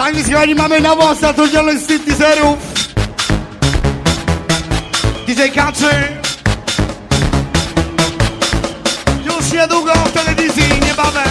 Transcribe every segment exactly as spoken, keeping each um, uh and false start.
Tak więc kochani, mamy nową zatrudnionych stripteaserów. D J Kaczy. Już niedługo w telewizji, niebawem.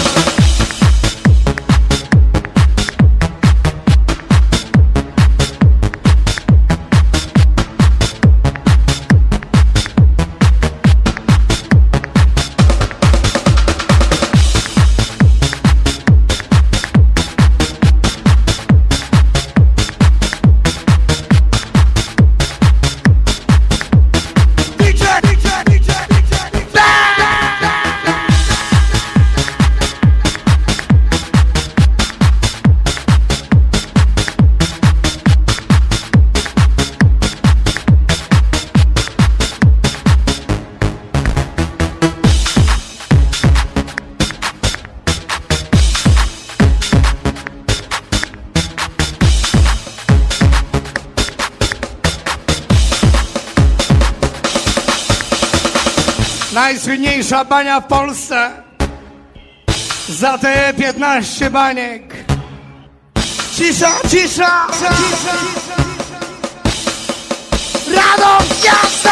Najsłynniejsza bania w Polsce. Za te piętnaście baniek. Cisza, cisza, cisza, cisza. Radom Jazda!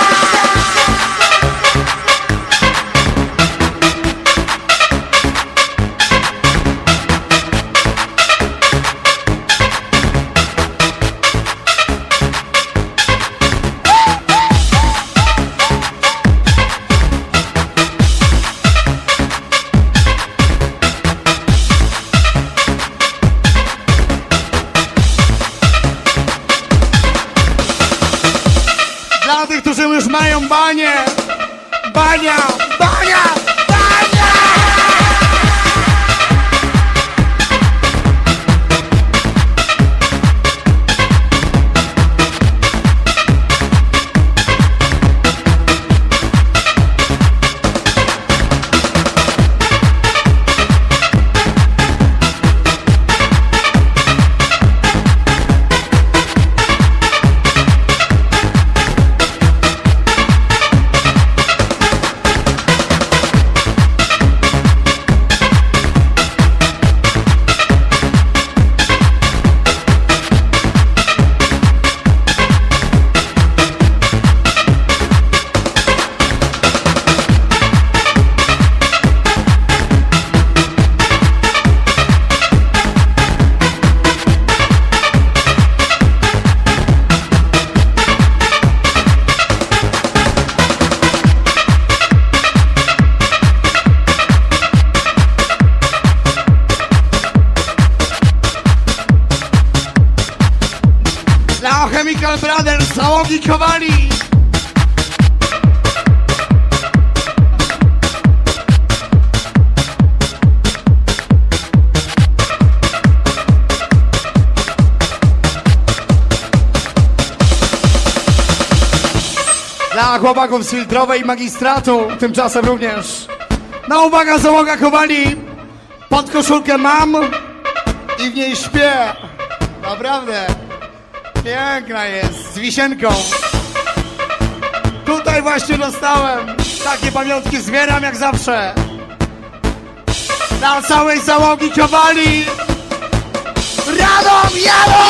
Dla tych, którzy już mają banie. Bania, bania, bania! Dla Chemical Brothers, załogi Kowali. Dla chłopaków z Filtrowej i Magistratu, tymczasem również. No uwaga, załoga Kowali. Pod koszulkę mam i w niej śpię. Naprawdę. Piękna jest, z wisienką. Tutaj właśnie dostałem. Takie pamiątki zbieram jak zawsze. Dla całej załogi Kowali. Radom, jadą!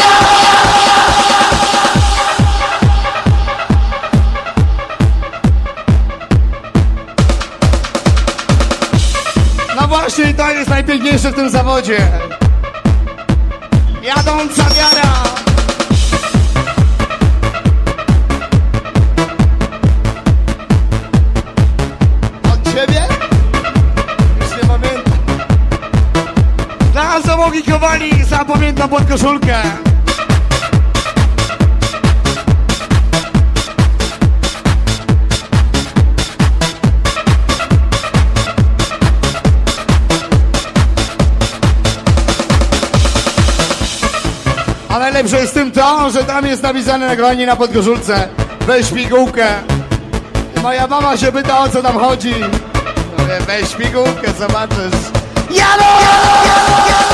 No właśnie, to jest najpiękniejsze w tym zawodzie. Jadąca wiara. Dla załogi Kowali zapamiętam pod koszulkę. A najlepsze jest w tym to, że tam jest napisane na kolanie na podkoszulce: weź pigułkę. Moja mama się pyta, o co tam chodzi. Mówię, weź pigułkę, zobaczysz. Jadą!